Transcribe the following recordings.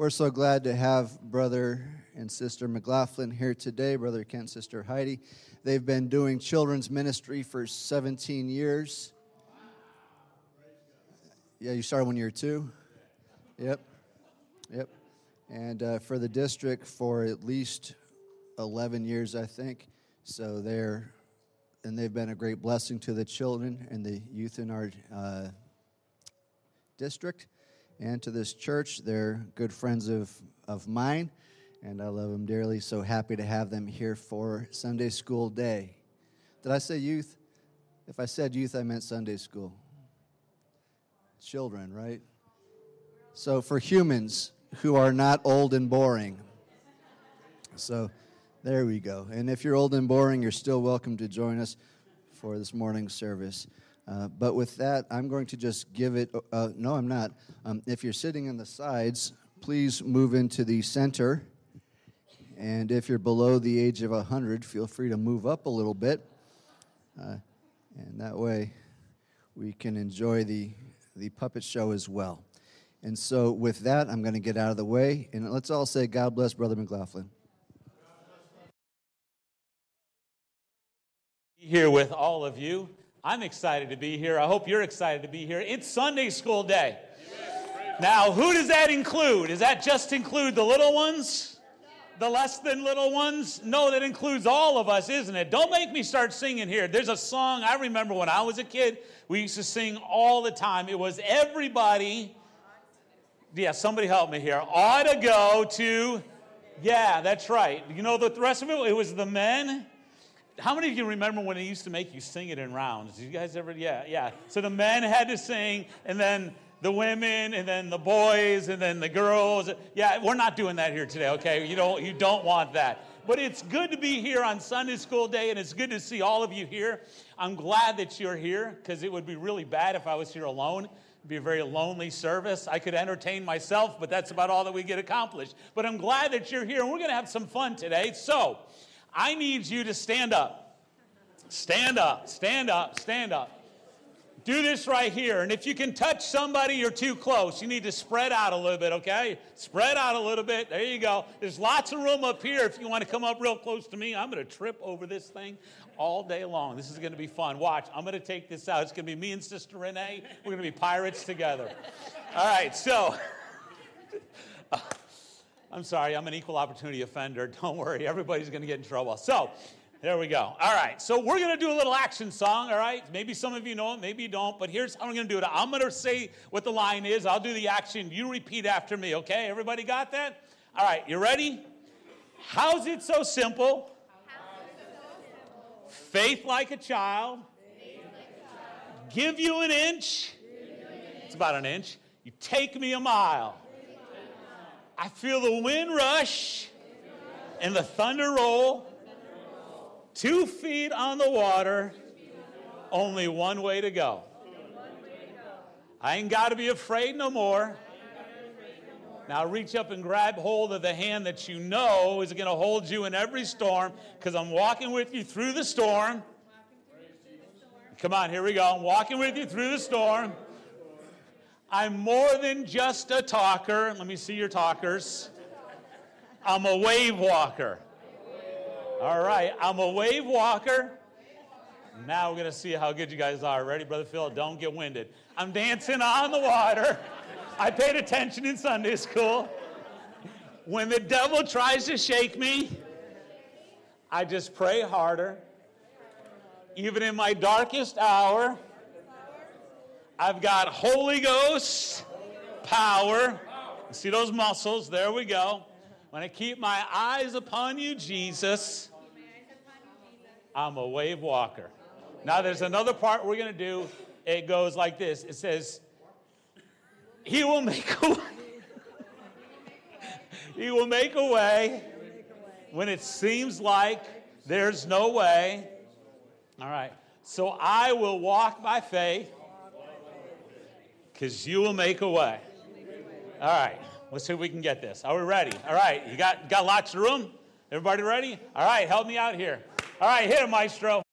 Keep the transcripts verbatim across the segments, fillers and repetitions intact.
We're so glad to have Brother and Sister McLaughlin here today, Brother Kent, Sister Heidi. They've been doing children's ministry for seventeen years. Yeah, you started when you were two? Yep, yep. And uh, for the district for at least eleven years, I think. So they're, and they've been a great blessing to the children and the youth in our uh, district. And to this church. They're good friends of, of mine, and I love them dearly. So happy to have them here for Sunday School Day. Did I say youth? If I said youth, I meant Sunday school. Children, right? So for humans who are not old and boring. So there we go. And if you're old and boring, you're still welcome to join us for this morning's service. Uh, but with that, I'm going to just give it, uh, no, I'm not. Um, if you're sitting on the sides, please move into the center. And if you're below the age of one hundred, feel free to move up a little bit. Uh, and that way, we can enjoy the, the puppet show as well. And so with that, I'm going to get out of the way. And let's all say, God bless Brother McLaughlin. Here with all of you. I'm excited to be here. I hope you're excited to be here. It's Sunday School Day. Now, who does that include? Does that just include the little ones? The less than little ones? No, that includes all of us, isn't it? Don't make me start singing here. There's a song I remember when I was a kid, we used to sing all the time. It was everybody, yeah, somebody help me here, ought to go to, yeah, that's right. You know the rest of it? It was the men. How many of you remember when they used to make you sing it in rounds? Did you guys ever? Yeah, yeah. So the men had to sing, and then the women, and then the boys, and then the girls. Yeah, we're not doing that here today, okay? You don't, you don't want that. But it's good to be here on Sunday School Day, and it's good to see all of you here. I'm glad that you're here, because it would be really bad if I was here alone. It'd be a very lonely service. I could entertain myself, but that's about all that we get accomplished. But I'm glad that you're here, and we're going to have some fun today. So I need you to stand up. Stand up, stand up, stand up. Do this right here. And if you can touch somebody, you're too close. You need to spread out a little bit, okay? Spread out a little bit. There you go. There's lots of room up here if you want to come up real close to me. I'm going to trip over this thing all day long. This is going to be fun. Watch, I'm going to take this out. It's going to be me and Sister Renee. We're going to be pirates together. All right, so I'm sorry, I'm an equal opportunity offender. Don't worry, everybody's going to get in trouble. So there we go. All right, so we're going to do a little action song, all right? Maybe some of you know it, maybe you don't, but here's how I'm going to do it. I'm going to say what the line is. I'll do the action. You repeat after me, okay? Everybody got that? All right, you ready? How's it so simple? Faith like a child. Give you an inch. It's about an inch. You take me a mile. I feel the wind rush and the thunder roll. Two feet on the water, only one way to go. I ain't got to be afraid no more. Now reach up and grab hold of the hand that you know is going to hold you in every storm, because I'm walking with you through the storm. Come on, here we go. I'm walking with you through the storm. I'm more than just a talker. Let me see your talkers. I'm a wave walker. All right, I'm a wave walker. Now we're going to see how good you guys are. Ready, Brother Phil? Don't get winded. I'm dancing on the water. I paid attention in Sunday school. When the devil tries to shake me, I just pray harder. Even in my darkest hour, I've got Holy Ghost power. See those muscles? There we go. When I keep my eyes upon you, Jesus, I'm a wave walker. Now there's another part we're going to do. It goes like this. It says, He will make a way. He will make a way when it seems like there's no way. All right. So I will walk by faith because you will make a way. All right. Let's see if we can get this. Are we ready? All right. You got, got lots of room? Everybody ready? All right. Help me out here. All right. Hit it, maestro.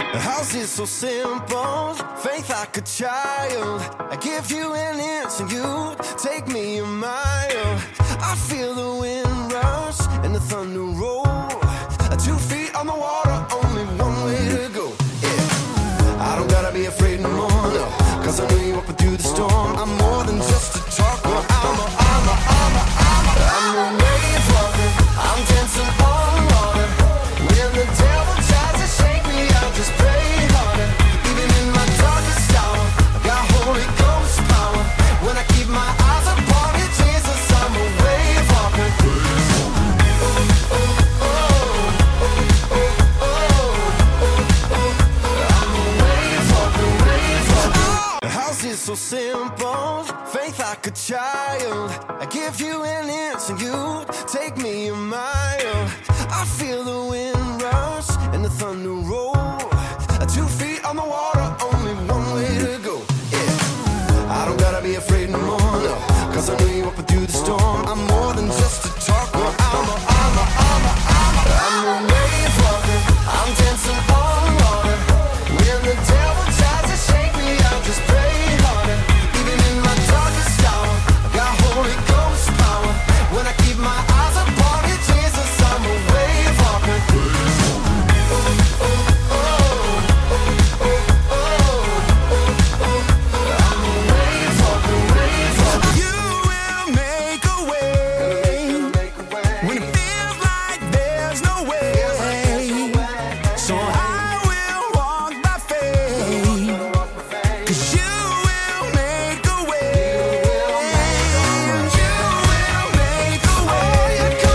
How's it so simple? Faith like a child. I give you an inch and you take me a mile. I feel the wind rush and the thunder roll. Two feet on the water, only one way to go. Yeah. I don't gotta be afraid no more, no. Cause I know you up through the storm. I'm more than just a talker. I'm a, I'm a, I'm a, I'm a, I'm a wave walker. I'm dancing on water. When the devil tries to shake me, I'll just pray harder. Even in my darkest hour, I got Holy Ghost power. When I keep my eyes upon you, Jesus, I'm a wave walker. Oh, oh, oh, oh, oh, oh, oh. I'm a wave walker, wave walker. How's it so simple? Faith like a child. I give you an inch and you take me a mile. I feel the wind rush and the thunder roll. Two feet on the water, only one way to go. Yeah. I don't gotta be afraid no more, no. Cause I know you up through the storm. I'm more than just a talker. I'm a, I'm a, I'm a, I'm a, I'm a wave walker. I'm dancing on water. When the devil tries to shake me, I'll just pray harder. Even in my darkest hour, I got Holy Ghost power. When I keep my eyes upon you, Jesus, I'm a wave walker. Oh, oh, oh, oh, oh, oh, oh. I'm a wave walker, wave walker. You will make a way when it feels like there's no way. So I will walk by faith, 'cause you will make a way. You will make a way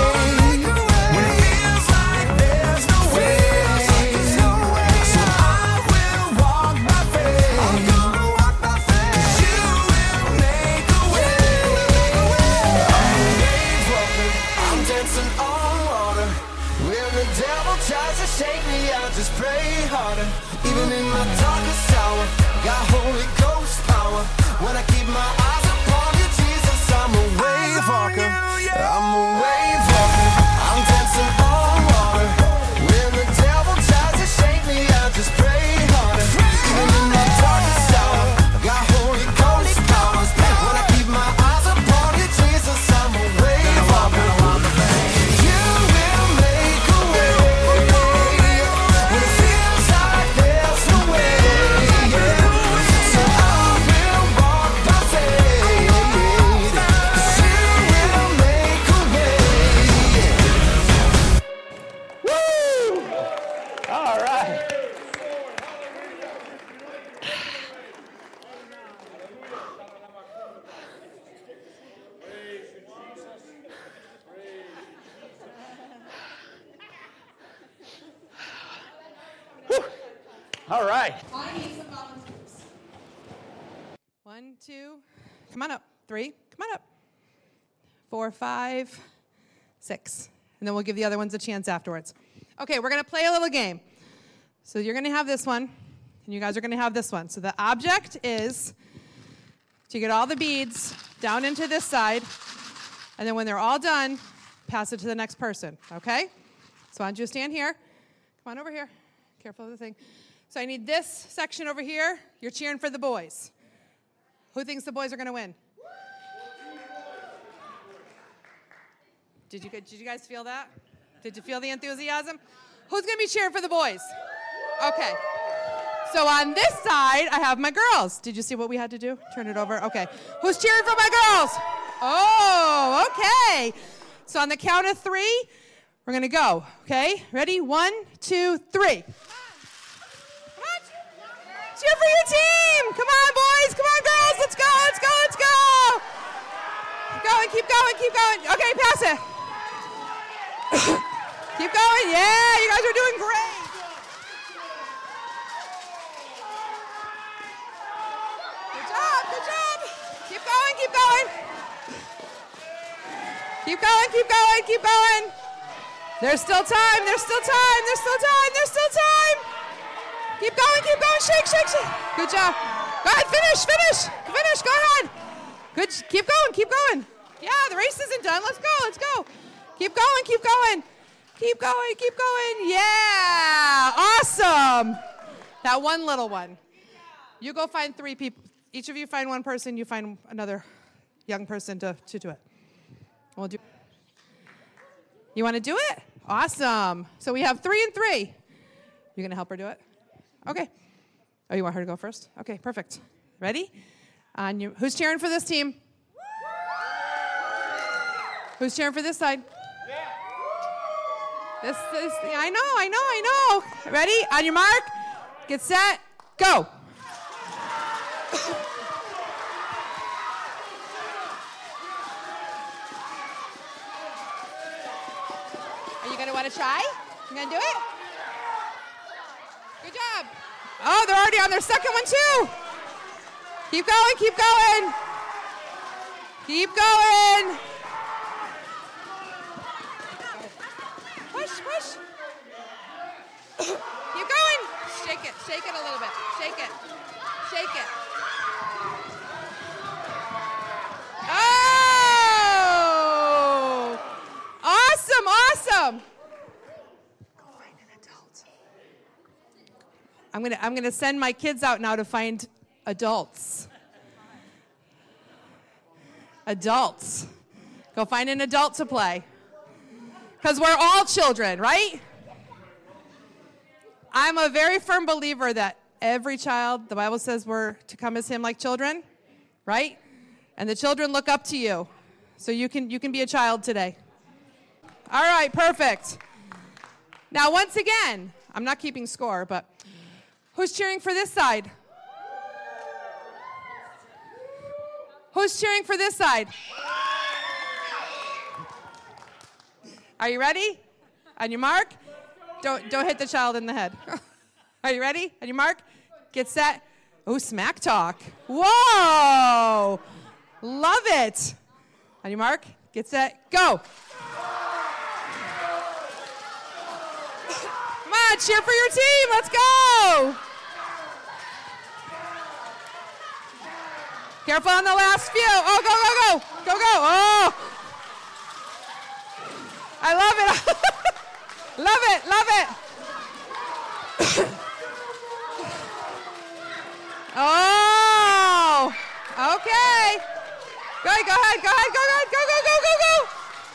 when it feels like there's no way. So I will walk by faith, 'cause you will make a way. I'm a wave walker. I'm dancing on water. When the devil tries to shake me, I'll just pray harder. Even in my darkest hour, got Holy Ghost power. When I keep my eyes upon you, Jesus, I'm a wave walker. I'm a wave walker. I'm dancing on water. When the devil tries to shake me, I'll just pray harder. Even in my darkest hour, got Holy Ghost power. When I keep my eyes upon you, Jesus, I'm a wave walker. You will make a way when it feels like there's no way. So I will walk by faith, 'cause you will make a way. Woo! All right. Whew. All right. I need some volunteers. One, two, come on up. Three, come on up. Four, five, six. And then we'll give the other ones a chance afterwards. Okay, we're going to play a little game. So you're going to have this one, and you guys are going to have this one. So the object is to get all the beads down into this side, and then when they're all done, pass it to the next person, okay? So why don't you stand here? Come on over here. Careful of the thing. So I need this section over here. You're cheering for the boys. Who thinks the boys are going to win? Did you, did you guys feel that? Did you feel the enthusiasm? Who's going to be cheering for the boys? Okay. So on this side, I have my girls. Did you see what we had to do? Turn it over. Okay. Who's cheering for my girls? Oh, okay. So on the count of three, we're going to go. Okay? Ready? One, two, three. Cheer for your team. Come on, boys. Come on, girls. Let's go. Let's go. Let's go. Keep going. Keep going. Keep going. Okay, pass it. Keep going. Yeah, you guys are doing great. Good job. Good job. Keep going. Keep going. Keep going. Keep going. Keep going. There's still time. There's still time. There's still time. There's still time. Keep going. Keep going. Shake, shake, shake. Good job. Go ahead. Finish. Finish. Finish. Go ahead. Good. Keep going. Keep going. Yeah, the race isn't done. Let's go. Let's go. Keep going. Keep going. Keep going. Keep going. Yeah. Awesome. That one little one. You go find three people. Each of you find one person. You find another young person to, to do it. We'll do. You want to do it? Awesome. So we have three and three. You going to help her do it? Okay. Oh, you want her to go first? Okay, perfect. Ready? On you. Who's cheering for this team? Who's cheering for this side? This, this, I know, I know, I know. Ready? On your mark, get set, go. Are you going to want to try? You going to do it? Good job. Oh, they're already on their second one, too. Keep going, keep going. Keep going. Push, push. Keep going. Shake it, shake it a little bit. Shake it, shake it. Oh! Awesome, awesome. Go find an adult. I'm gonna, I'm gonna send my kids out now to find adults. Adults. Go find an adult to play. Because we're all children, right? I'm a very firm believer that every child, the Bible says we're to come as him like children, right? And the children look up to you. So you can, you can be a child today. All right, perfect. Now, once again, I'm not keeping score, but who's cheering for this side? Who's cheering for this side? Are you ready? On your mark, don't don't hit the child in the head. Are you ready? On your mark, get set. Oh, smack talk. Whoa! Love it. On your mark, get set, go. Come on, cheer for your team. Let's go. Careful on the last few. Oh, go, go, go. Go, go. Oh. I love it. Love it, love it. Oh, okay. Go ahead, go ahead, go ahead, go ahead, go, go, go, go, go.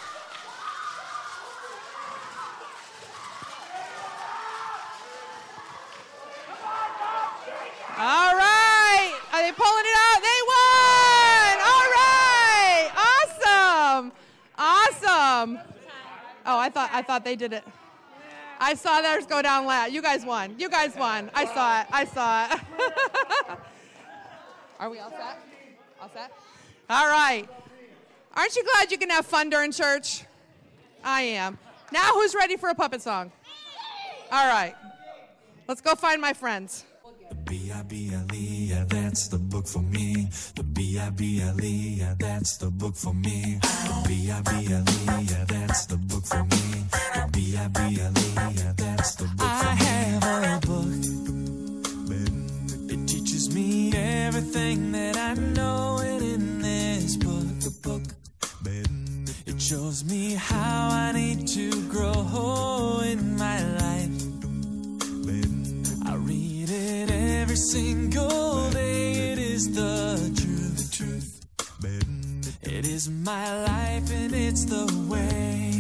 All right. Are they pulling it out? They won. All right. Awesome. Awesome. Oh, I thought I thought they did it. I saw theirs go down last. You guys won. You guys won. I saw it. I saw it. Are we all set? All set? All right. Aren't you glad you can have fun during church? I am. Now who's ready for a puppet song? All right. Let's go find my friends. The B I B L E, yeah, that's the book for me. The B I B L E, yeah, that's the book for me. The B I B L E, yeah, that's the book for me. The B I B L E, yeah, that's the book for me. I have a book. It teaches me everything that I know. And in this book, the book, it shows me how I need to grow in my life. I read it every single day. It is the truth, the truth. It is my life and it's the way.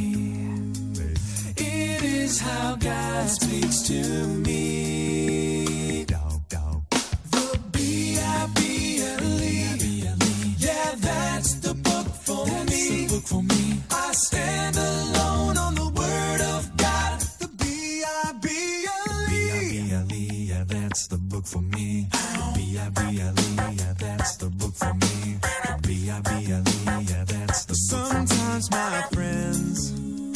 It is how God speaks to me. The B I B L E, yeah, that's the book for me. The book for me. I stand alone on the Word of God. The B I B L E, yeah, that's the book for me. The B I B L E, yeah, that's the book for me. The B I B L E, yeah, that's the book for me. Sometimes my friends,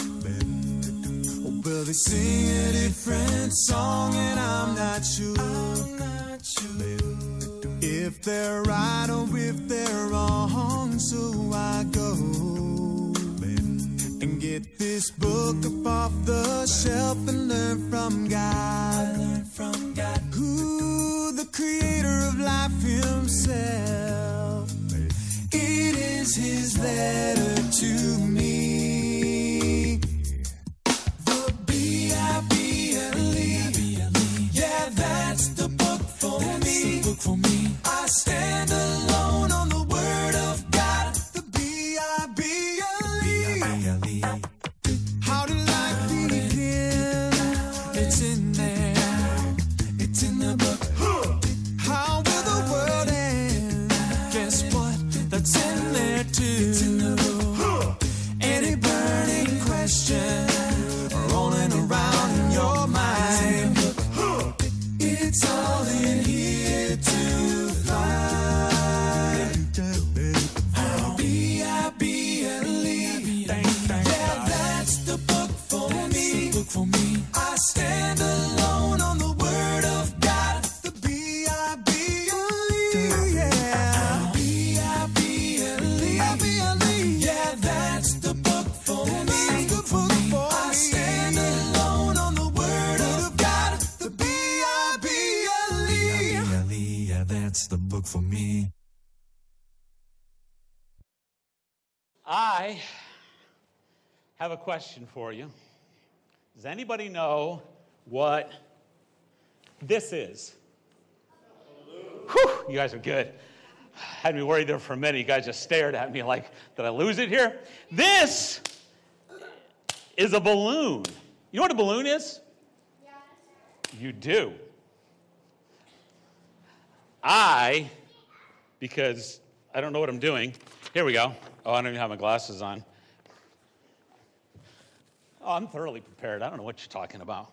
oh, well, they sing a different song, and I'm not sure, I'm not sure if they're right or if they're wrong. So I go and get this book up off the shelf and learn from God. Learn from God, who the creator of life himself. It is his letter to me. The B I B L E, yeah, that's the stand alone on the word of God. The B I B L E, yeah. B I B L E, B I B L E, yeah, that's the book for me. That's the book for me. I stand alone on the word of God. The B I B L E, yeah, that's the book for me. I have a question for you. Does anybody know what this is? Whew, you guys are good. Had me worried there for a minute. You guys just stared at me like, did I lose it here? This is a balloon. You know what a balloon is? Yes. You do. I, because I don't know what I'm doing. Here we go. Oh, I don't even have my glasses on. Oh, I'm thoroughly prepared. I don't know what you're talking about.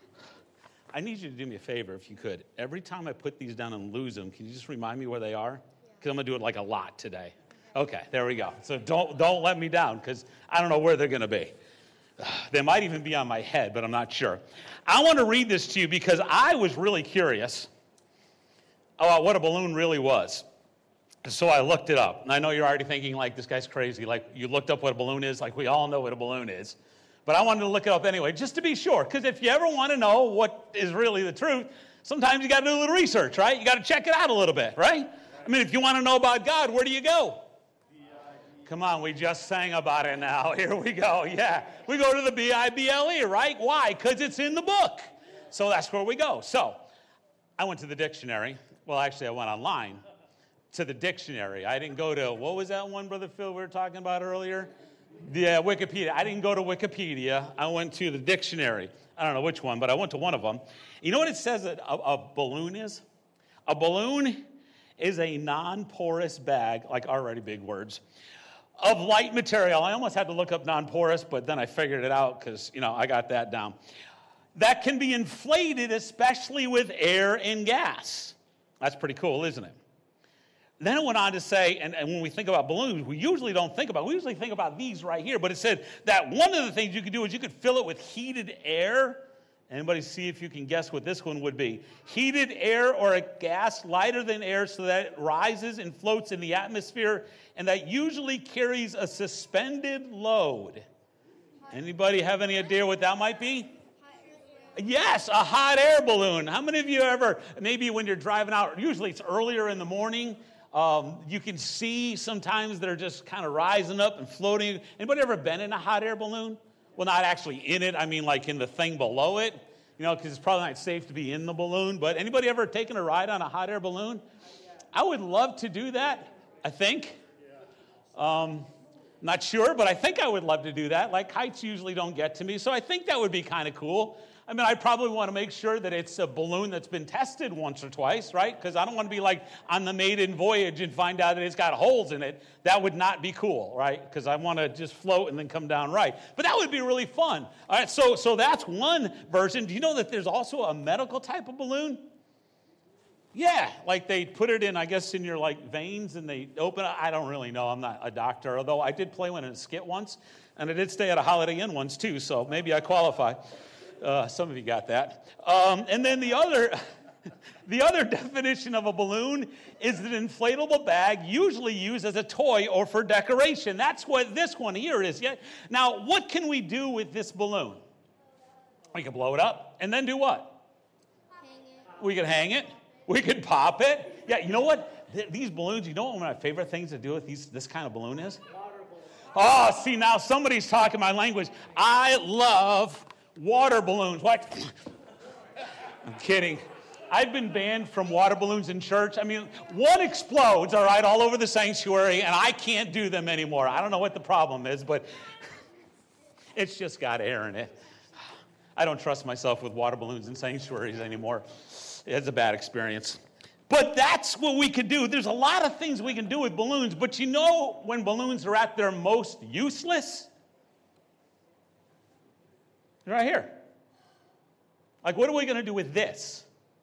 I need you to do me a favor, if you could. Every time I put these down and lose them, can you just remind me where they are? Because I'm going to do it like a lot today. Okay, there we go. So don't don't let me down, because I don't know where they're going to be. They might even be on my head, but I'm not sure. I want to read this to you because I was really curious about what a balloon really was. So I looked it up. And I know you're already thinking, like, this guy's crazy. Like, you looked up what a balloon is. Like, we all know what a balloon is. But I wanted to look it up anyway, just to be sure. Because if you ever want to know what is really the truth, sometimes you got to do a little research, right? You got to check it out a little bit, right? I mean, if you want to know about God, where do you go? Come on, we just sang about it now. Here we go. Yeah, we go to the B I B L E, right? Why? Because it's in the book. So that's where we go. So I went to the dictionary. Well, actually, I went online to the dictionary. I didn't go to, what was that one, Brother Phil, we were talking about earlier? Yeah, Wikipedia. I didn't go to Wikipedia. I went to the dictionary. I don't know which one, but I went to one of them. You know what it says that a, a balloon is? A balloon is a non-porous bag, like already big words, of light material. I almost had to look up non-porous, but then I figured it out because, you know, I got that down. That can be inflated, especially with air and gas. That's pretty cool, isn't it? Then it went on to say, and, and when we think about balloons, we usually don't think about, we usually think about these right here, but it said that one of the things you could do is you could fill it with heated air. Anybody see if you can guess what this one would be? Heated air or a gas lighter than air so that it rises and floats in the atmosphere, and that usually carries a suspended load. Anybody have any idea what that might be? Yes, a hot air balloon. How many of you ever, maybe when you're driving out, usually it's earlier in the morning, um, you can see sometimes they're just kind of rising up and floating. Anybody ever been in a hot air balloon? Well, not actually in it. I mean, like in the thing below it, you know, because it's probably not safe to be in the balloon. But anybody ever taken a ride on a hot air balloon? I would love to do that, I think. Um, not sure, but I think I would love to do that. Like, heights usually don't get to me, so I think that would be kind of cool. I mean, I probably want to make sure that it's a balloon that's been tested once or twice, right? Because I don't want to be like on the maiden voyage and find out that it's got holes in it. That would not be cool, right? Because I want to just float and then come down right. But that would be really fun. All right, so, so that's one version. Do you know that there's also a medical type of balloon? Yeah, like they put it in, I guess, in your like veins and they open it. I don't really know. I'm not a doctor, although I did play one in a skit once. And I did stay at a Holiday Inn once too, so maybe I qualify. Uh, some of you got that. Um, and then the other, the other definition of a balloon is an inflatable bag usually used as a toy or for decoration. That's what this one here is. Yeah. Now, what can we do with this balloon? We can blow it up and then do what? Hang it. We can hang it. We can pop it. Yeah, you know what? Th- these balloons, you know what one of my favorite things to do with these, this kind of balloon is? Oh, see, now somebody's talking my language. I love water balloons. What? I'm kidding. I've been banned from water balloons in church. I mean, one explodes, all right, all over the sanctuary, and I can't do them anymore. I don't know what the problem is, but it's just got air in it. I don't trust myself with water balloons in sanctuaries anymore. It's a bad experience. But that's what we could do. There's a lot of things we can do with balloons, but you know when balloons are at their most useless? Right here. Like, what are we going to do with this?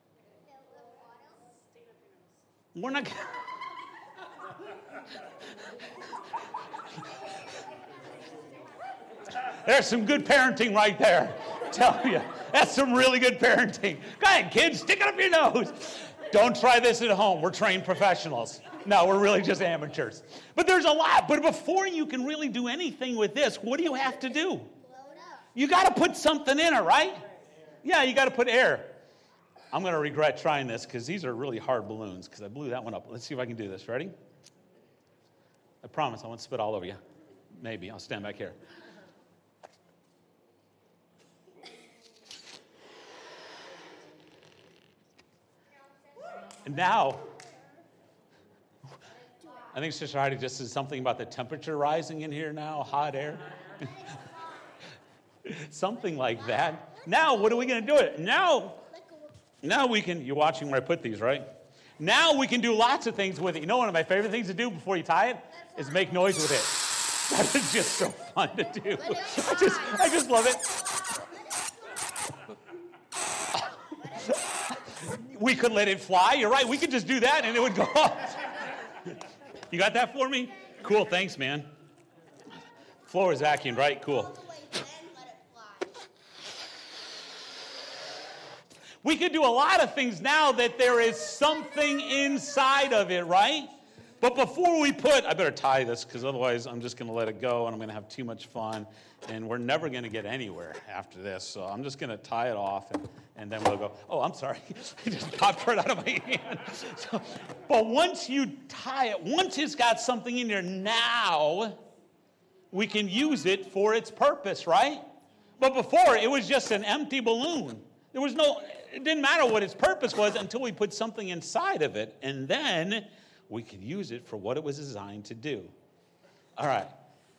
We're not going There's some good parenting right there. Tell you, that's some really good parenting. Go ahead, kids, stick it up your nose. Don't try this at home. We're trained professionals. No, we're really just amateurs. But there's a lot. But before you can really do anything with this, what do you have to do? You got to put something in it, right? Yeah, you got to put air. I'm going to regret trying this because these are really hard balloons because I blew that one up. Let's see if I can do this. Ready? I promise I won't spit all over you. Maybe. I'll stand back here. And now, I think Sister Heidi just said something about the temperature rising in here now, hot air. Something like that. Now, what are we going to do it? Now, now we can, you're watching where I put these, right? Now we can do lots of things with it. You know, one of my favorite things to do before you tie it is make noise with it. That is just so fun to do. I just, I just love it. We could let it fly. You're right. We could just do that and it would go off. You got that for me? Cool. Thanks, man. Floor is vacuumed, right? Cool. We could do a lot of things now that there is something inside of it, right? But before we put, I better tie this because otherwise I'm just going to let it go and I'm going to have too much fun and we're never going to get anywhere after this. So I'm just going to tie it off and, and then we'll go, oh, I'm sorry. It just popped right out of my hand. So, but once you tie it, once it's got something in there, now we can use it for its purpose, right? But before, it was just an empty balloon. There was no, it didn't matter what its purpose was until we put something inside of it. And then we could use it for what it was designed to do. All right.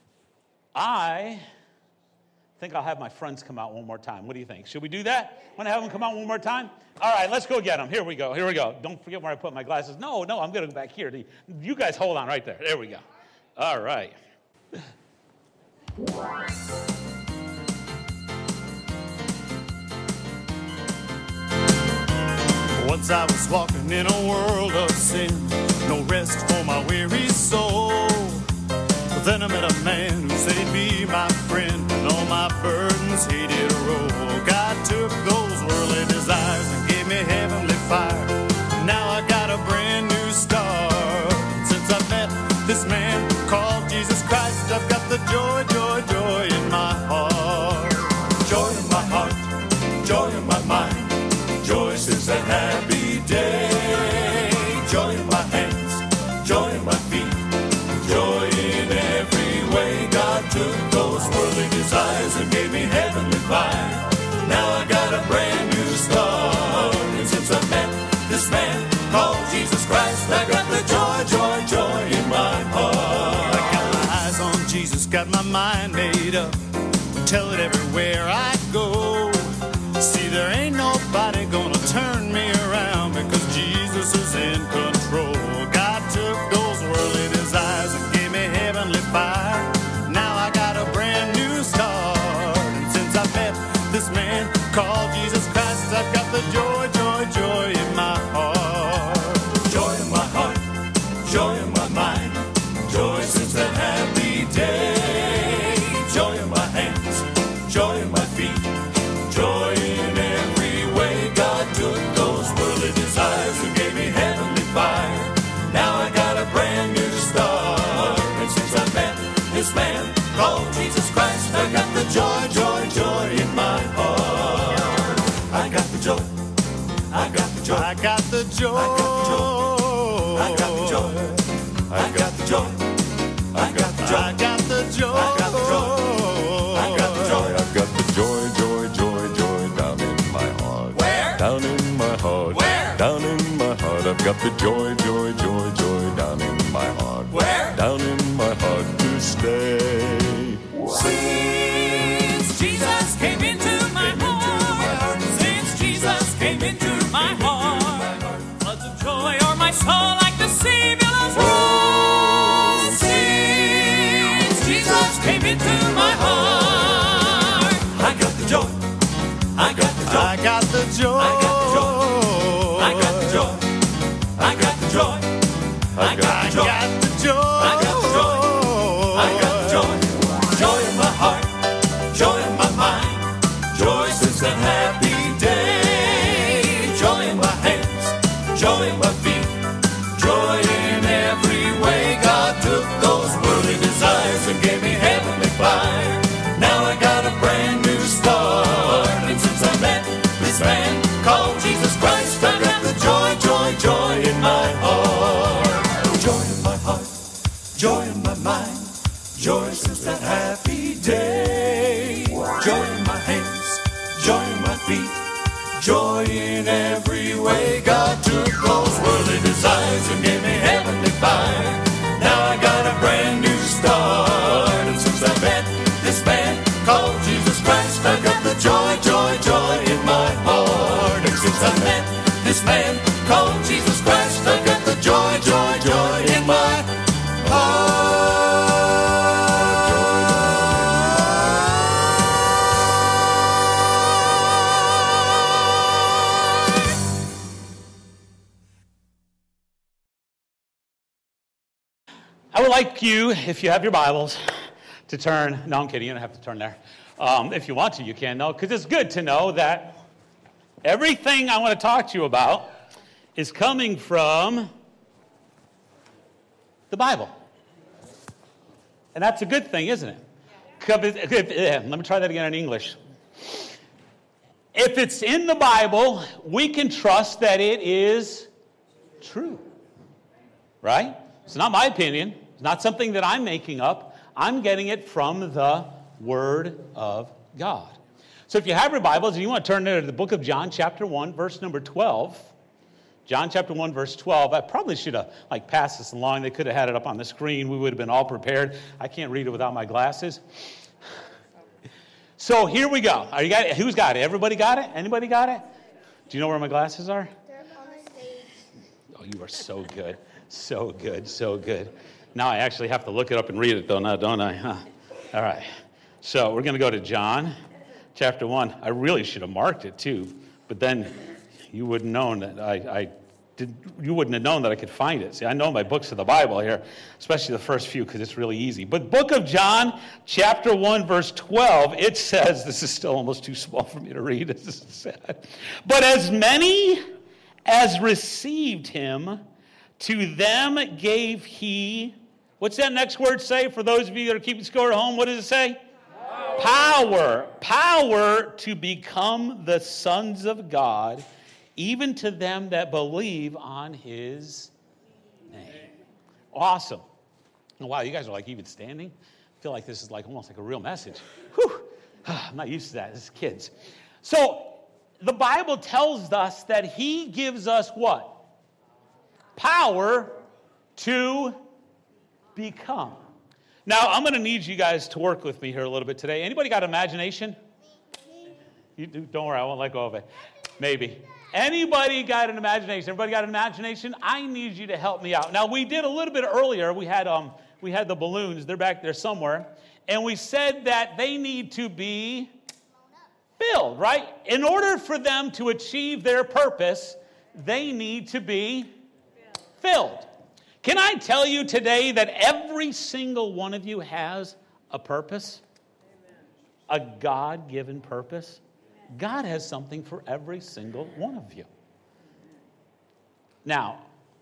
I think I'll have my friends come out one more time. What do you think? Should we do that? Want to have them come out one more time? All right, let's go get them. Here we go. Here we go. Don't forget where I put my glasses. No, no, I'm going to go back here. You guys hold on right there. There we go. All right. Once I was walking in a world of sin, no rest for my weary soul. But then I met a man who said he'd be my friend, and all my burdens he did roll. God took those worldly desires and gave me heavenly fire. Now I got a brand new start. Since I met this man called Jesus Christ, I've got the joy, joy, joy in my heart. Joy in my heart, joy in my mind, joy since that happy day. Joy in my hands, joy in my feet, joy in every way. God took those worldly desires and gave me heavenly fire. Now I got a brand new start. And since I met this man called Jesus Christ, I got the joy, joy, joy in my heart. I got my eyes on Jesus, got my mind made up. Tell it everywhere I go. See, there ain't nobody gonna turn me around because Jesus is in control. God took those worldly desires and gave me heavenly fire. Now I got a brand new start. And since I met this man called Jesus Christ, I've got the joy, joy, joy in my heart. Joy in my heart, joy in my mind, joy since that happy day. Joy in my hands, joy in my feet, joy in every way. God took those worldly desires and gave me heavenly fire. Now I got a brand new start. And since I met this man called Jesus Christ, I got the joy, joy, joy in my heart. I got the joy, I got the joy, I got the joy, I got the joy, I got the joy, I got the joy, I got the joy, I got the joy, I got the joy, I've got the joy, joy, joy, joy down in my heart. Where? Down in my heart. Where? Down in my heart. I've got the joy, joy, joy, joy down in my heart. Where? Down in my heart to stay. Since Jesus came into my heart, since Jesus came into my heart, floods of joy o'er my soul like the sea billows roll. Since Jesus came into my heart, I got the joy, I got the joy, I got the joy, I got the joy, I got the joy, I got the joy, I got the joy, I got the joy, I got the joy, I got the joy, joy in my heart, joy in my mind, joy since feet. Joy in every way. God took those worldly desires and gave me heavenly fire. Now I got a brand new start. And since I met this man called Jesus Christ, I got the joy, joy, joy in my heart. And since I met this man called Jesus Christ, I got the joy, joy, joy in my heart. I would like you, if you have your Bibles, to turn. No, I'm kidding. You don't have to turn there. Um, if you want to, you can. No, because it's good to know that everything I want to talk to you about is coming from the Bible. And that's a good thing, isn't it? Let me try that again in English. If it's in the Bible, we can trust that it is true. Right? It's not my opinion. It's not something that I'm making up. I'm getting it from the Word of God. So if you have your Bibles and you want to turn to the book of John, chapter one, verse number twelve. John chapter one, verse twelve. I probably should have like passed this along. They could have had it up on the screen. We would have been all prepared. I can't read it without my glasses. So here we go. Are you got it? Who's got it? Everybody got it? Anybody got it? Do you know where my glasses are? They're on the stage. Oh, you are so good. So good, so good. Now I actually have to look it up and read it, though, now, don't I? Huh? All right. So we're going to go to John chapter one. I really should have marked it, too. But then you wouldn't known that I, I did. You wouldn't have known that I could find it. See, I know my books of the Bible here, especially the first few, because it's really easy. But book of John, chapter one, verse twelve, it says, this is still almost too small for me to read. This is sad. But as many as received him, to them gave he, what's that next word say for those of you that are keeping score at home? What does it say? Power. Power. Power to become the sons of God, even to them that believe on his name. Awesome. Oh, wow, you guys are like even standing. I feel like this is like almost like a real message. Whew. I'm not used to that. This is kids. So the Bible tells us that he gives us what? Power to become. Now, I'm going to need you guys to work with me here a little bit today. Anybody got imagination? You do, don't worry, I won't let go of it. Maybe. Anybody got an imagination? Everybody got an imagination? I need you to help me out. Now, we did a little bit earlier. We had um, we had the balloons. They're back there somewhere. And we said that they need to be filled, right? In order for them to achieve their purpose, they need to be filled. Can I tell you today that every single one of you has a purpose? A God-given purpose? God has something for every single one of you. Now,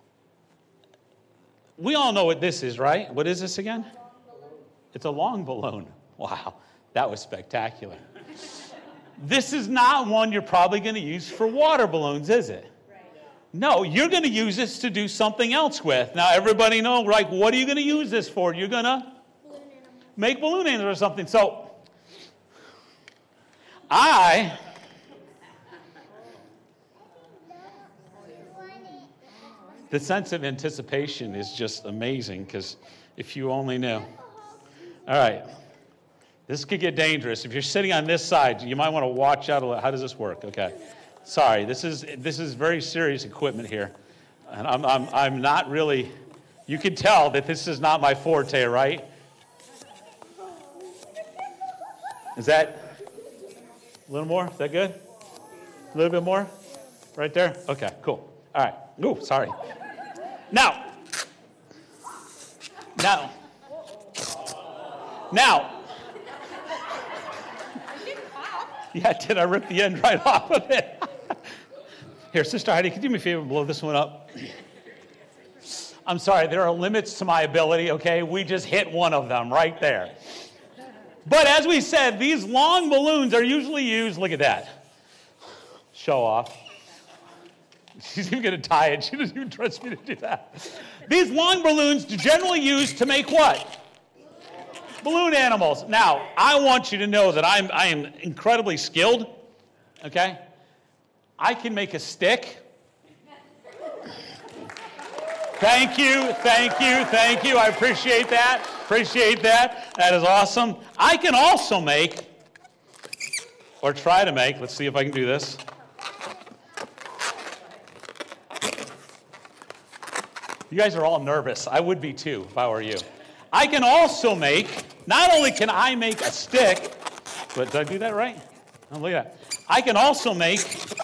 we all know what this is, right? What is this again? It's a long balloon. Wow, that was spectacular. This is not one you're probably going to use for water balloons, is it? No, you're going to use this to do something else with. Now, everybody know, like, what are you going to use this for? You're going to make balloon animals or something. So, I, the sense of anticipation is just amazing, because if you only knew. All right. This could get dangerous. If you're sitting on this side, you might want to watch out a little. How does this work? Okay. Sorry, this is this is very serious equipment here, and I'm I'm I'm not really. You can tell that this is not my forte, right? Is that a little more? Is that good? A little bit more, right there. Okay, cool. All right. Ooh, sorry. Now, now, now. Yeah, did I rip the end right off of it? Here, Sister Heidi, could you do me a favor and blow this one up? I'm sorry, there are limits to my ability, okay? We just hit one of them right there. But as we said, these long balloons are usually used, look at that. Show off. She's even going to tie it. She doesn't even trust me to do that. These long balloons are generally used to make what? Balloon animals. Now, I want you to know that I'm I am incredibly skilled okay? I can make a stick. Thank you, thank you, thank you. I appreciate that. Appreciate that. That is awesome. I can also make, or try to make, let's see if I can do this. You guys are all nervous. I would be too if I were you. I can also make, not only can I make a stick, but did I do that right? Oh, look at that. I can also make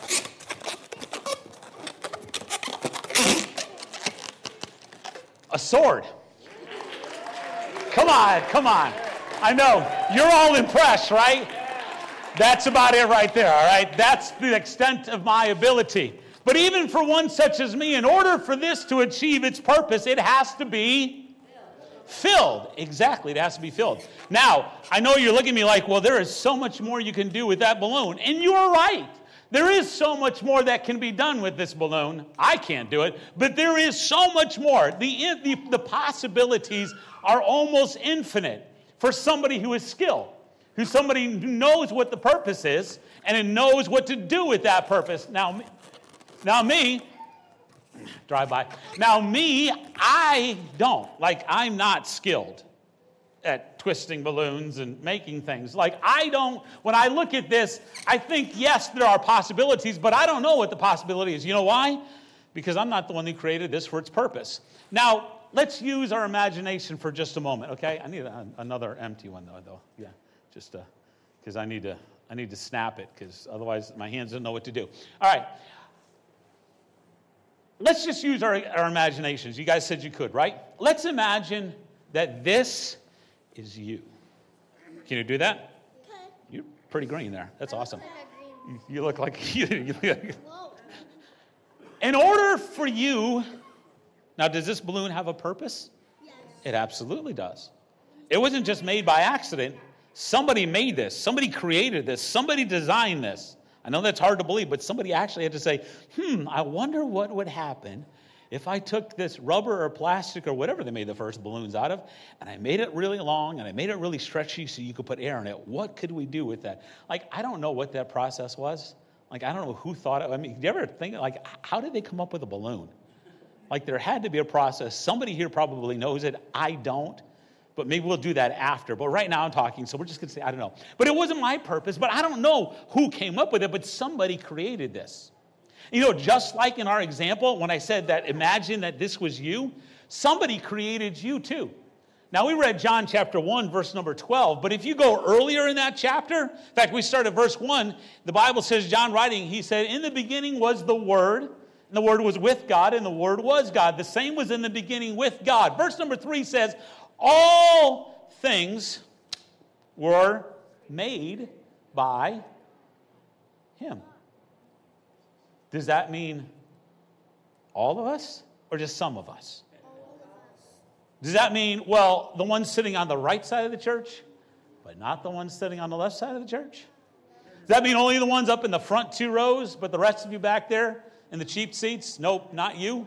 a sword. Come on, come on. I know, you're all impressed, right? That's about it right there, all right? That's the extent of my ability. But even for one such as me, in order for this to achieve its purpose, it has to be filled. Exactly, it has to be filled. Now, I know you're looking at me like, well, there is so much more you can do with that balloon. And you're right. There is so much more that can be done with this balloon. I can't do it, but there is so much more. The, the, the possibilities are almost infinite for somebody who is skilled, who's somebody who knows what the purpose is and it knows what to do with that purpose. Now, now me, drive by. Now me, I don't. Like, I'm not skilled at twisting balloons and making things. Like, I don't, when I look at this, I think, yes, there are possibilities, but I don't know what the possibility is. You know why? Because I'm not the one who created this for its purpose. Now, let's use our imagination for just a moment, okay? I need a, another empty one, though, though. Yeah, just because I need to, I need to snap it, because otherwise my hands don't know what to do. All right. Let's just use our, our imaginations. You guys said you could, right? Let's imagine that this is you. Can you do that? Okay. You're pretty green there. That's awesome. You, you look like you. you look like, in order for you, now does this balloon have a purpose? Yes. It absolutely does. It wasn't just made by accident. Somebody made this. Somebody created this. Somebody designed this. I know that's hard to believe, but somebody actually had to say, hmm, I wonder what would happen if I took this rubber or plastic or whatever they made the first balloons out of, and I made it really long, and I made it really stretchy so you could put air in it. What could we do with that? Like, I don't know what that process was. Like, I don't know who thought it. I mean, do you ever think, like, how did they come up with a balloon? Like, there had to be a process. Somebody here probably knows it. I don't. But maybe we'll do that after. But right now I'm talking, so we're just going to say, I don't know. But it wasn't my purpose, but I don't know who came up with it, but somebody created this. You know, just like in our example, when I said that, imagine that this was you, somebody created you too. Now, we read John chapter one, verse number twelve, but if you go earlier in that chapter, in fact, we start at verse one, the Bible says, John writing, he said, in the beginning was the Word, and the Word was with God, and the Word was God. The same was in the beginning with God. Verse number three says, all things were made by him. Does that mean all of us or just some of us? Does that mean, well, the ones sitting on the right side of the church, but not the ones sitting on the left side of the church? Does that mean only the ones up in the front two rows, but the rest of you back there in the cheap seats? Nope, not you.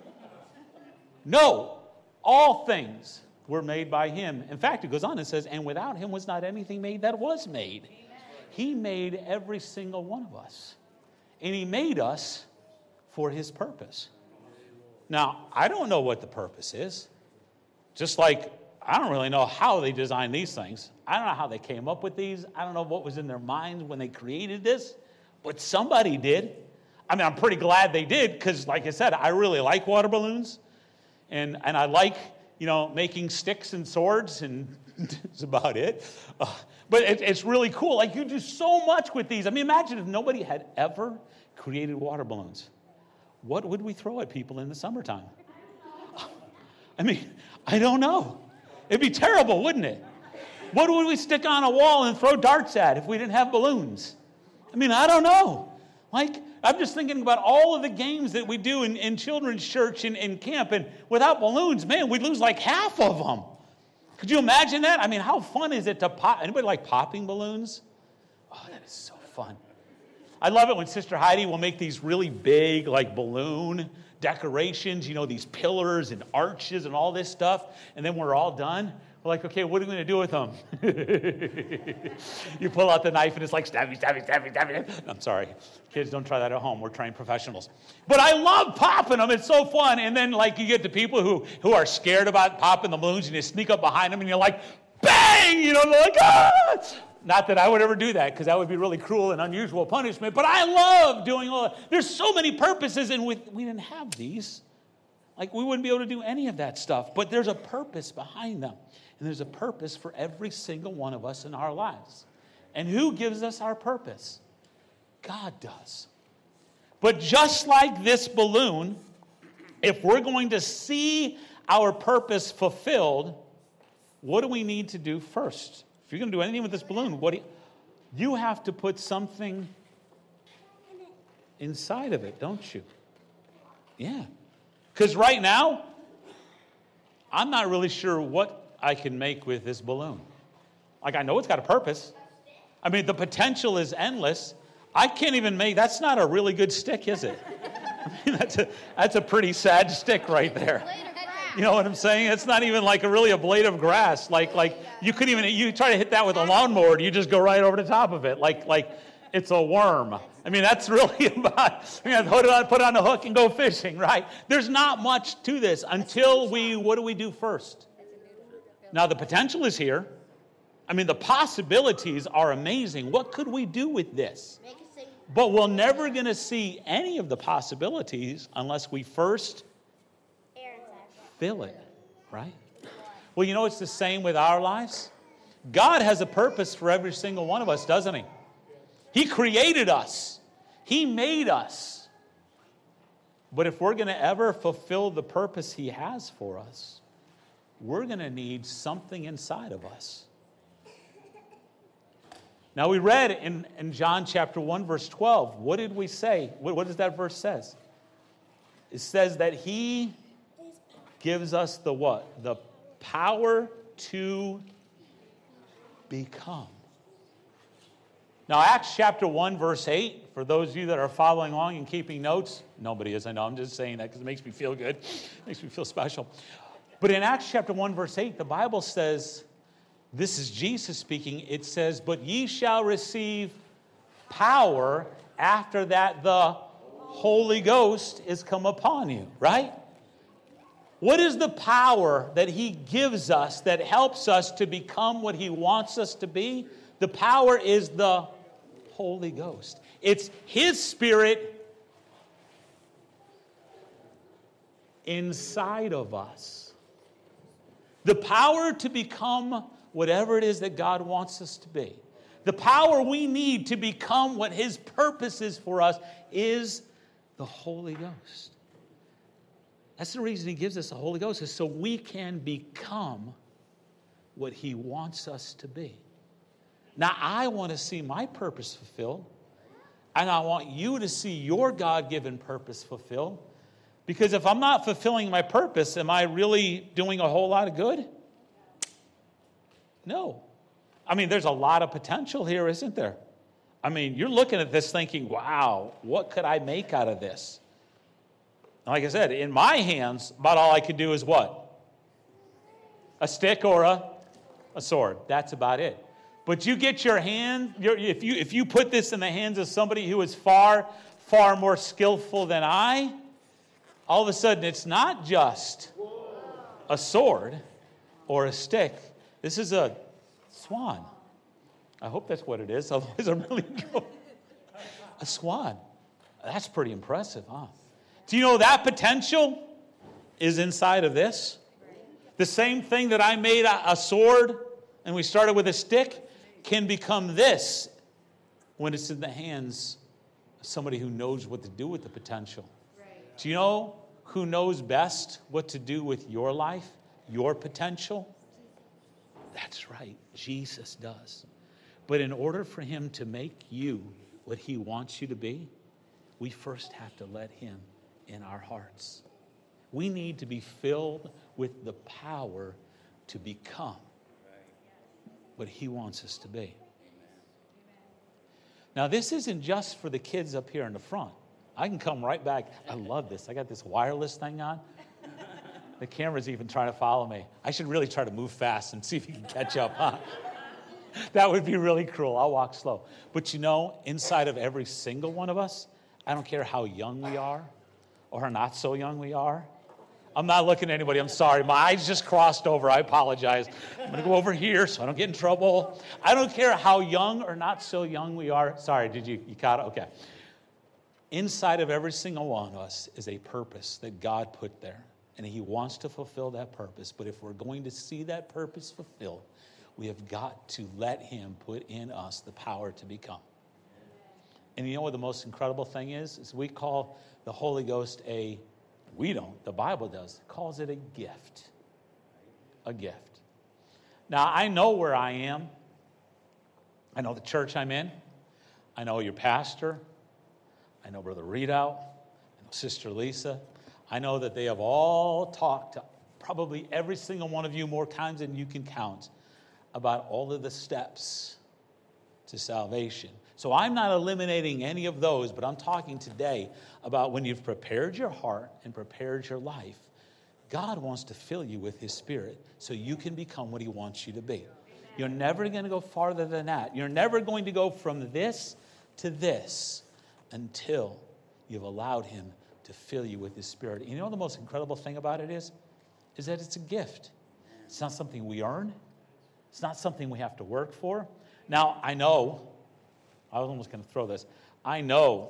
No, all things were made by him. In fact, it goes on and says, and without him was not anything made that was made. Amen. He made every single one of us. And he made us for his purpose. Now, I don't know what the purpose is. Just like I don't really know how they designed these things. I don't know how they came up with these. I don't know what was in their minds when they created this. But somebody did. I mean, I'm pretty glad they did because, like I said, I really like water balloons. And, and I like, you know, making sticks and swords, and that's about it. Uh, but it, it's really cool. Like, you do so much with these. I mean, imagine if nobody had ever created water balloons. What would we throw at people in the summertime? I mean, I don't know. It'd be terrible, wouldn't it? What would we stick on a wall and throw darts at if we didn't have balloons? I mean, I don't know. Like, I'm just thinking about all of the games that we do in, in children's church and in camp, and without balloons, man, we'd lose like half of them. Could you imagine that? I mean, how fun is it to pop? Anybody like popping balloons? Oh, that is so fun. I love it when Sister Heidi will make these really big, like, balloon decorations, you know, these pillars and arches and all this stuff, and then we're all done. We're like, okay, what are we going to do with them? You pull out the knife and it's like stabby, stabby, stabby, stabby. I'm sorry. Kids, don't try that at home. We're trained professionals. But I love popping them. It's so fun. And then like you get the people who, who are scared about popping the balloons and you sneak up behind them and you're like, bang! You know, they're like, ah! Not that I would ever do that because that would be really cruel and unusual punishment. But I love doing all that. There's so many purposes and we, we didn't have these. Like we wouldn't be able to do any of that stuff. But there's a purpose behind them. And there's a purpose for every single one of us in our lives. And who gives us our purpose? God does. But just like this balloon, if we're going to see our purpose fulfilled, what do we need to do first? If you're going to do anything with this balloon, what do you, you have to put something inside of it, don't you? Yeah. Because right now, I'm not really sure what I can make with this balloon. Like, I know it's got a purpose. I mean, the potential is endless. I can't even make, that's not a really good stick, is it? I mean, that's a, that's a pretty sad stick right there. You know what I'm saying? It's not even like a really a blade of grass. Like, like you could even, you try to hit that with a lawnmower, you just go right over the top of it. Like, like it's a worm. I mean, that's really about, you know, put it on, put it on a hook and go fishing, right? There's not much to this until we, what do we do first? Now, the potential is here. I mean, the possibilities are amazing. What could we do with this? But we're never going to see any of the possibilities unless we first fill it, right? Well, you know, it's the same with our lives. God has a purpose for every single one of us, doesn't He? He created us. He made us. But if we're going to ever fulfill the purpose He has for us, we're going to need something inside of us. Now, we read in, in John chapter one, verse twelve. What did we say? What, what does that verse says? It says that He gives us the what? The power to become. Now, Acts chapter one, verse eight, for those of you that are following along and keeping notes, nobody is, I know, I'm just saying that because it makes me feel good. It makes me feel special. But in Acts chapter one, verse eight, the Bible says, this is Jesus speaking, it says, but ye shall receive power after that the Holy Ghost is come upon you, right? What is the power that He gives us that helps us to become what He wants us to be? The power is the Holy Ghost. It's His Spirit inside of us. The power to become whatever it is that God wants us to be. The power we need to become what His purpose is for us is the Holy Ghost. That's the reason He gives us the Holy Ghost, is so we can become what He wants us to be. Now, I want to see my purpose fulfilled, and I want you to see your God-given purpose fulfilled. Because if I'm not fulfilling my purpose, am I really doing a whole lot of good? No. I mean, there's a lot of potential here, isn't there? I mean, you're looking at this thinking, wow, what could I make out of this? Like I said, in my hands, about all I could do is what? A stick or a, a sword. That's about it. But you get your hand, your, if you if you put this in the hands of somebody who is far, far more skillful than I, all of a sudden it's not just a sword or a stick. This is a swan. I hope that's what it is, otherwise I'm really going. A swan. That's pretty impressive, huh? Do you know that potential is inside of this? The same thing that I made a, a sword and we started with a stick can become this when it's in the hands of somebody who knows what to do with the potential. Right. Do you know who knows best what to do with your life, your potential? That's right, Jesus does. But in order for Him to make you what He wants you to be, we first have to let Him in our hearts. We need to be filled with the power to become what He wants us to be. Now, this isn't just for the kids up here in the front. I can come right back. I love this. I got this wireless thing on. The camera's even trying to follow me. I should really try to move fast and see if you can catch up, huh? That would be really cruel. I'll walk slow. But you know, inside of every single one of us, I don't care how young we are or how not so young we are. I'm not looking at anybody. I'm sorry. My eyes just crossed over. I apologize. I'm going to go over here so I don't get in trouble. I don't care how young or not so young we are. Sorry, did you, you caught it? Okay. Inside of every single one of us is a purpose that God put there. And he wants to fulfill that purpose. But if we're going to see that purpose fulfilled, we have got to let him put in us the power to become. And you know what the most incredible thing is? Is we call the Holy Ghost a, we don't, the Bible does, it calls it a gift. A gift. Now, I know where I am. I know the church I'm in. I know your pastor. I know Brother Readout. I know Sister Lisa. I know that they have all talked to probably every single one of you more times than you can count about all of the steps to salvation. So I'm not eliminating any of those, but I'm talking today about when you've prepared your heart and prepared your life, God wants to fill you with his Spirit so you can become what he wants you to be. You're never going to go farther than that. You're never going to go from this to this until you've allowed him to fill you with his Spirit. And you know the most incredible thing about it is? Is that it's a gift. It's not something we earn. It's not something we have to work for. Now, I know, I was almost going to throw this. I know,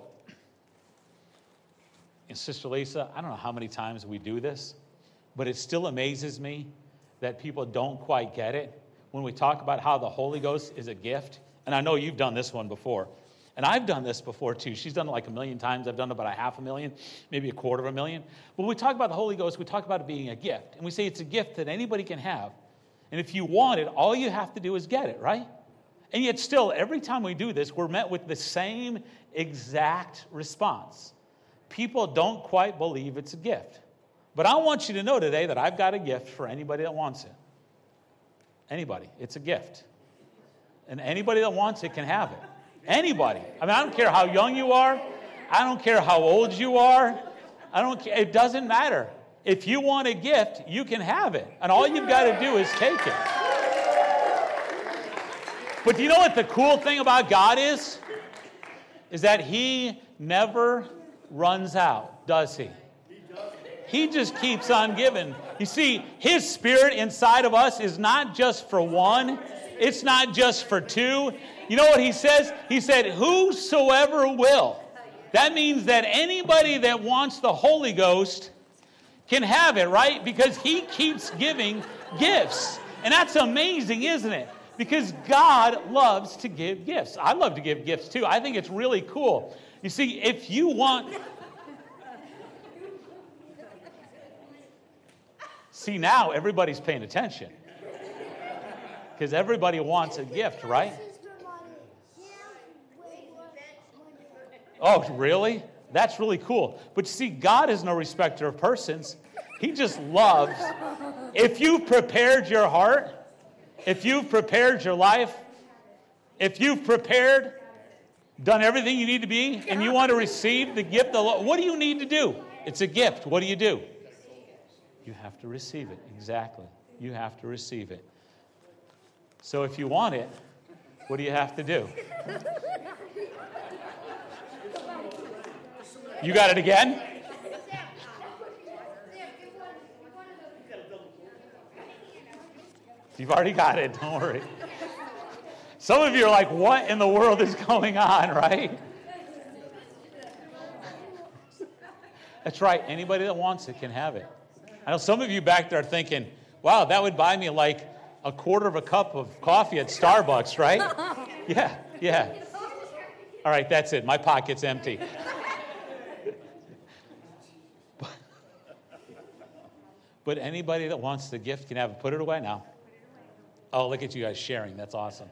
and Sister Lisa, I don't know how many times we do this, but it still amazes me that people don't quite get it when we talk about how the Holy Ghost is a gift. And I know you've done this one before. And I've done this before too. She's done it like a million times. I've done it about a half a million, maybe a quarter of a million. But when we talk about the Holy Ghost, we talk about it being a gift. And we say it's a gift that anybody can have. And if you want it, all you have to do is get it, right? And yet still, every time we do this, we're met with the same exact response. People don't quite believe it's a gift. But I want you to know today that I've got a gift for anybody that wants it. Anybody. It's a gift. And anybody that wants it can have it. Anybody. I mean, I don't care how young you are. I don't care how old you are. I don't care. It doesn't matter. If you want a gift, you can have it. And all you've got to do is take it. But do you know what the cool thing about God is? Is that he never runs out, does he? He just keeps on giving. You see, his Spirit inside of us is not just for one. It's not just for two. You know what he says? He said, whosoever will. That means that anybody that wants the Holy Ghost can have it, right? Because he keeps giving gifts. And that's amazing, isn't it? Because God loves to give gifts. I love to give gifts too. I think it's really cool. You see, if you want... See, now everybody's paying attention. Because everybody wants a gift, right? Oh, really? That's really cool. But you see, God is no respecter of persons. He just loves. If you've prepared your heart, if you've prepared your life, if you've prepared, done everything you need to be, and you want to receive the gift, of the Lord, what do you need to do? It's a gift. What do you do? You have to receive it. Exactly. You have to receive it. So if you want it, what do you have to do? You got it again? You've already got it. Don't worry. Some of you are like, what in the world is going on, right? That's right. Anybody that wants it can have it. I know some of you back there are thinking, wow, that would buy me like a quarter of a cup of coffee at Starbucks, right? Yeah, yeah. All right, that's it. My pocket's empty. but, but anybody that wants the gift can have it. Put it away now. Oh, look at you guys sharing. That's awesome.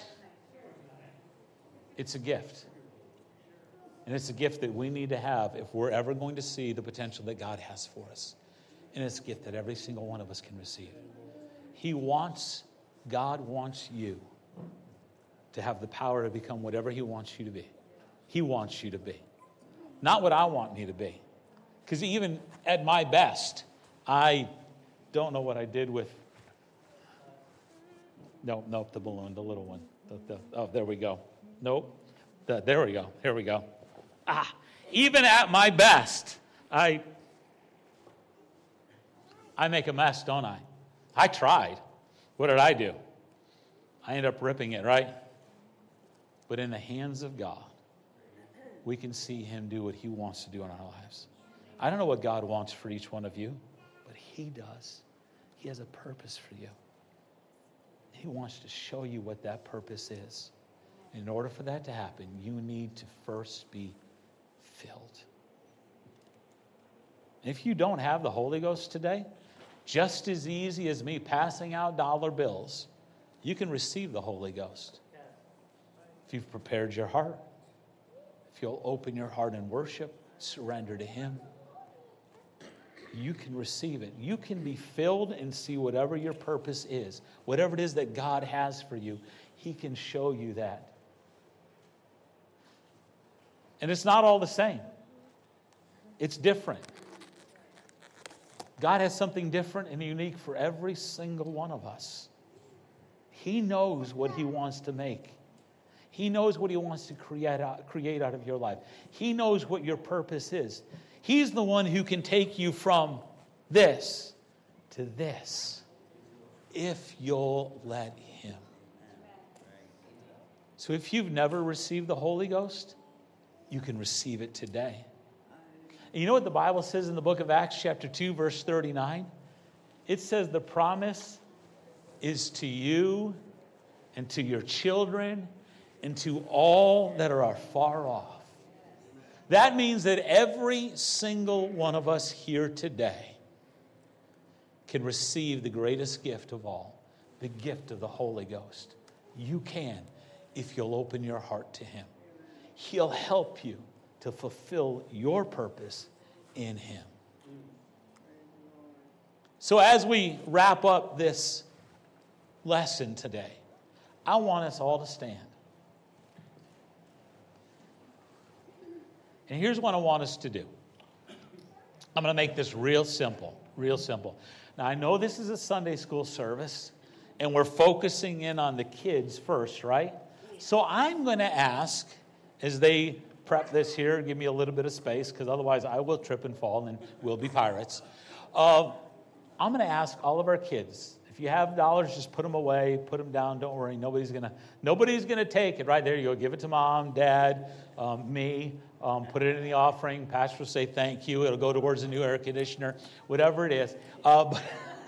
It's a gift. And it's a gift that we need to have if we're ever going to see the potential that God has for us. And it's a gift that every single one of us can receive. He wants, God wants you to have the power to become whatever he wants you to be. He wants you to be. Not what I want me to be. Because even at my best, I don't know what I did with, no, nope, the balloon, the little one. The, the, oh, there we go. Nope. The, there we go. Here we go. Ah, even at my best, I, I make a mess, don't I? I tried. What did I do? I ended up ripping it, right? But in the hands of God, we can see him do what he wants to do in our lives. I don't know what God wants for each one of you, but he does. He has a purpose for you. He wants to show you what that purpose is. In order for that to happen, you need to first be filled. If you don't have the Holy Ghost today, just as easy as me passing out dollar bills, you can receive the Holy Ghost. If you've prepared your heart, if you'll open your heart in worship, surrender to him, you can receive it. You can be filled and see whatever your purpose is. Whatever it is that God has for you, he can show you that. And it's not all the same. It's different. God has something different and unique for every single one of us. He knows what he wants to make. He knows what he wants to create out, create out of your life. He knows what your purpose is. He's the one who can take you from this to this if you'll let him. So if you've never received the Holy Ghost, you can receive it today. And you know what the Bible says in the book of Acts chapter two, verse thirty-nine? It says the promise is to you and to your children and to all that are far off. That means that every single one of us here today can receive the greatest gift of all, the gift of the Holy Ghost. You can if you'll open your heart to him. He'll help you to fulfill your purpose in him. So as we wrap up this lesson today, I want us all to stand. And here's what I want us to do. I'm going to make this real simple, real simple. Now, I know this is a Sunday school service, and we're focusing in on the kids first, right? So I'm going to ask, as they prep this here, give me a little bit of space, because otherwise I will trip and fall, and we'll be pirates. Uh, I'm going to ask all of our kids, if you have dollars, just put them away, put them down, don't worry. Nobody's going to nobody's gonna take it. Right there you go. Give it to mom, dad, um, me. Um, put it in the offering. Pastor will say thank you. It'll go towards a new air conditioner, whatever it is. Uh, but,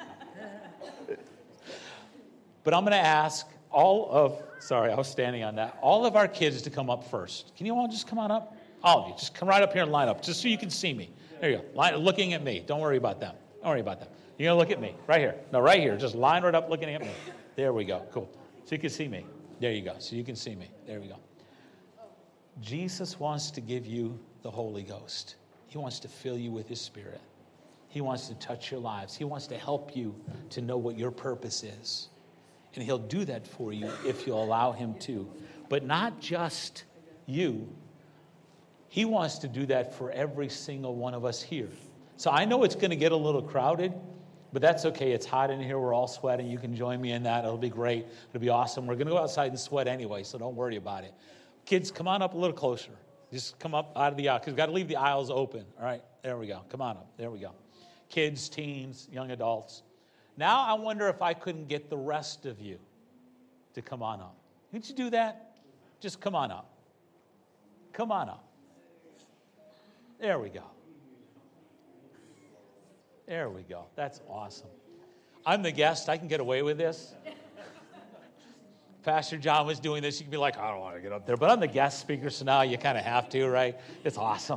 but I'm going to ask all of, sorry, I was standing on that, all of our kids to come up first. Can you all just come on up? All of you, just come right up here and line up, just so you can see me. There you go. Line, looking at me. Don't worry about them. Don't worry about them. You're going to look at me. Right here. No, right here. Just line right up looking at me. There we go. Cool. So you can see me. There you go. So you can see me. There we go. Jesus wants to give you the Holy Ghost. He wants to fill you with his Spirit. He wants to touch your lives. He wants to help you to know what your purpose is. And he'll do that for you if you'll allow him to. But not just you. He wants to do that for every single one of us here. So I know it's going to get a little crowded, but that's okay. It's hot in here. We're all sweating. You can join me in that. It'll be great. It'll be awesome. We're going to go outside and sweat anyway, so don't worry about it. Kids, come on up a little closer. Just come up out of the aisle, because we've got to leave the aisles open. All right, there we go. Come on up. There we go. Kids, teens, young adults. Now I wonder if I couldn't get the rest of you to come on up. Could you do that? Just come on up. Come on up. There we go. There we go. That's awesome. I'm the guest. I can get away with this. Pastor John was doing this. You can be like, I don't want to get up there. But I'm the guest speaker, so now you kind of have to, right? It's awesome.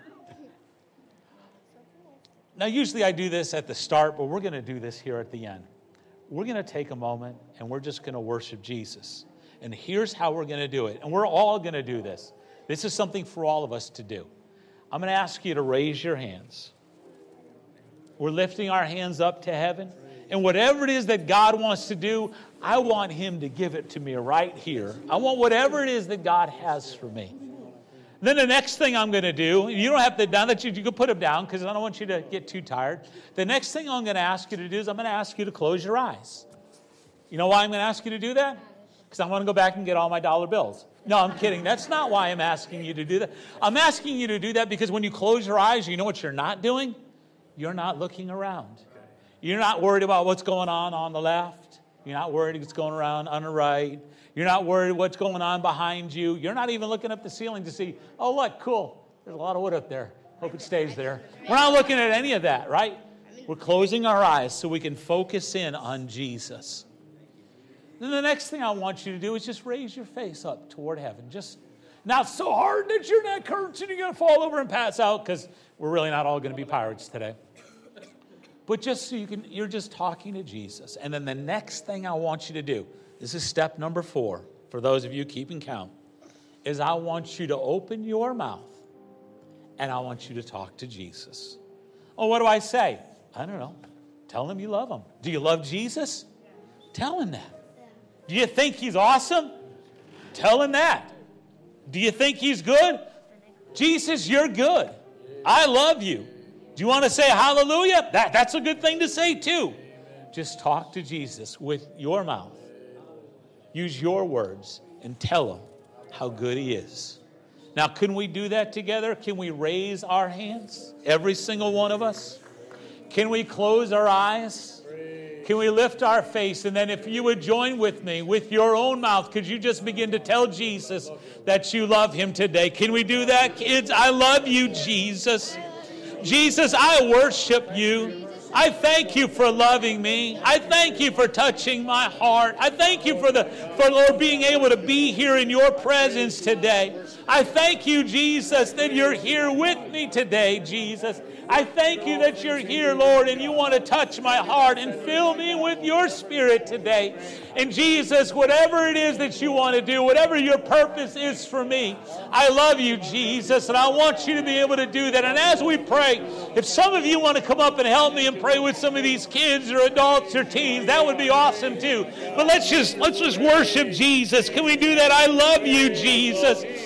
Now, usually I do this at the start, but we're going to do this here at the end. We're going to take a moment, and we're just going to worship Jesus. And here's how we're going to do it. And we're all going to do this. This is something for all of us to do. I'm going to ask you to raise your hands. We're lifting our hands up to heaven. And whatever it is that God wants to do, I want him to give it to me right here. I want whatever it is that God has for me. Then the next thing I'm going to do, you don't have to, now that you, you can put them down because I don't want you to get too tired. The next thing I'm going to ask you to do is I'm going to ask you to close your eyes. You know why I'm going to ask you to do that? Because I want to go back and get all my dollar bills. No, I'm kidding. That's not why I'm asking you to do that. I'm asking you to do that because when you close your eyes, you know what you're not doing? You're not looking around. You're not worried about what's going on on the left. You're not worried what's going around on the right. You're not worried what's going on behind you. You're not even looking up the ceiling to see, oh, look, cool. There's a lot of wood up there. Hope it stays there. We're not looking at any of that, right? We're closing our eyes so we can focus in on Jesus. Then the next thing I want you to do is just raise your face up toward heaven. Just not so hard that your neck hurts and you're going to fall over and pass out, because we're really not all going to be pirates today. But just so you can, you're just talking to Jesus. And then the next thing I want you to do, this is step number four, for those of you keeping count, is I want you to open your mouth and I want you to talk to Jesus. Oh, what do I say? I don't know. Tell him you love him. Do you love Jesus? Tell him that. Do you think he's awesome? Tell him that. Do you think he's good? Jesus, you're good. I love you. Do you want to say hallelujah? That, that's a good thing to say too. Just talk to Jesus with your mouth. Use your words and tell him how good he is. Now, can we do that together? Can we raise our hands? Every single one of us? Can we close our eyes? Can we lift our face? And then if you would join with me with your own mouth, could you just begin to tell Jesus that you love him today? Can we do that, kids? I love you, Jesus. Jesus, I worship you. I thank you for loving me. I thank you for touching my heart. I thank you for the for Lord being able to be here in your presence today. I thank you, Jesus, that you're here with me today, Jesus. I thank you that you're here, Lord, and you want to touch my heart and fill me with your spirit today. And Jesus, whatever it is that you want to do, whatever your purpose is for me, I love you, Jesus, and I want you to be able to do that. And as we pray, if some of you want to come up and help me and pray with some of these kids or adults or teens, that would be awesome too. But let's just let's just worship Jesus. Can we do that? I love you, Jesus.